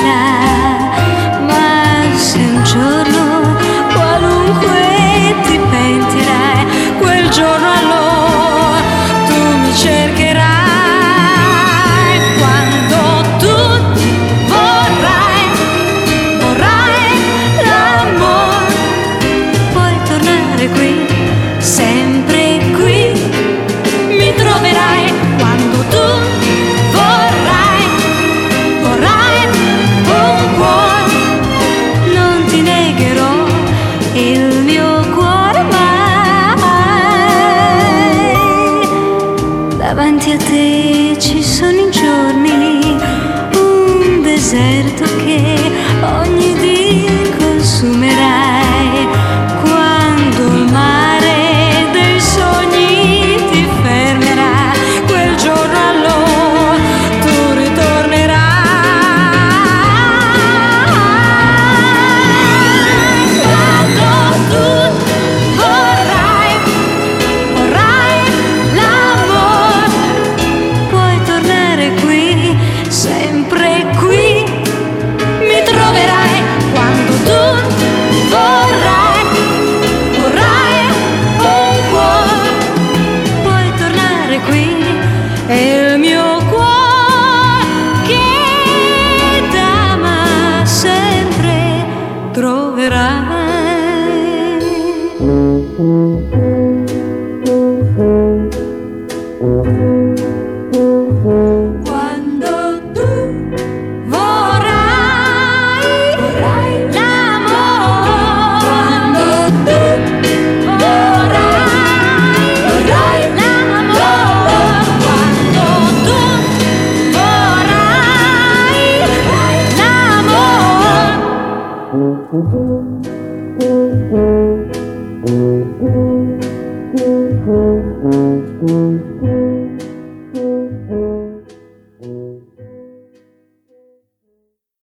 ma se un giorno qualunque ti pentirai, quel giorno allora tu mi cercherai. Quando tu vorrai l'amore, puoi tornare qui, sempre qui mi troverai. Quando tu vorrai un cuore, non ti negherò il mio cuore mai. Davanti a te ci sono i giorni, un deserto che ogni dì consumerai. Quando il mare dei sogni ti fermerà, quel giorno allora tu ritornerai. Quando tu vorrai l'amore, puoi tornare qui, sempre qui mi troverai. Quando tu vorrai un cuore, puoi tornare qui, è il mio cuore che t'ama sempre troverai. Quando tu vorrai l'amore, quando tu vorrai l'amore, quando tu vorrai l'amore.